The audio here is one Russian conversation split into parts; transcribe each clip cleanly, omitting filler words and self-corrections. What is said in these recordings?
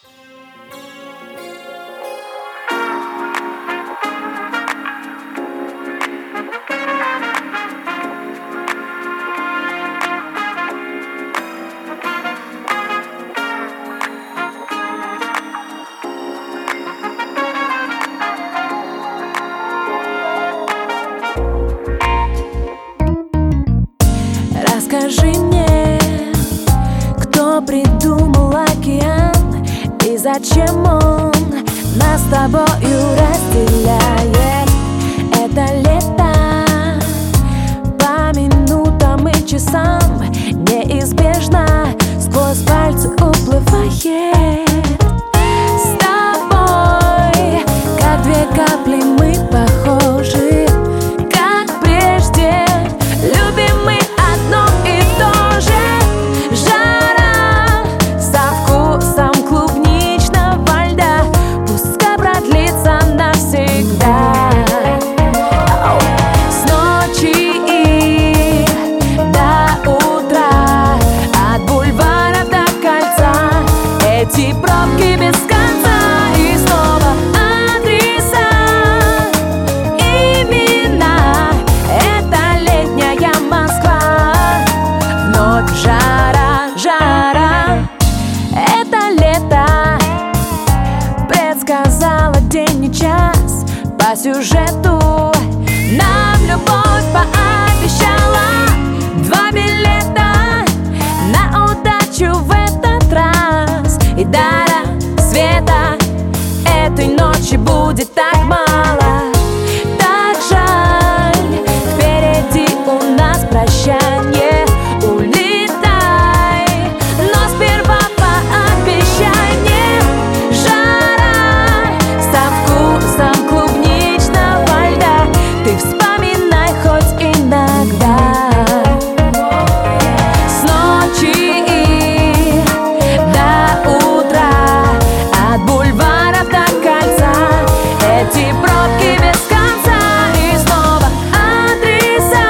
Скажи мне, кто придумал океан и зачем он нас с тобою разделяет? Это лето по минутам и часам неизбежно сквозь пальцы уплывает. С тобой, как две капли, мы похожи, как прежде, любим мы одно и то же. Жара со вкусом клубничного льда, пускай продлится навсегда. С ночи и до утра, от бульвара до кольца, эти пробки без конца. И снова адреса, имена, это летняя Москва. Вновь жара, жара, это лето предсказала день и час по сюжету. Нам любовь пообещала 2 билета на удачу в этот раз. И до рассвета этой ночи будет так мало, так жаль. Впереди у нас прощание, улетай, но сперва пообещай мне. Жара со вкусом клубничного льда, ты вспоминай хоть иногда. С ночи и до утра, от бульвара до кольца, эти пробки без конца. И снова адреса,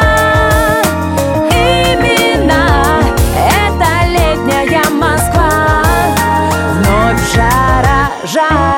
имена, это летняя Москва. Вновь жара, жара.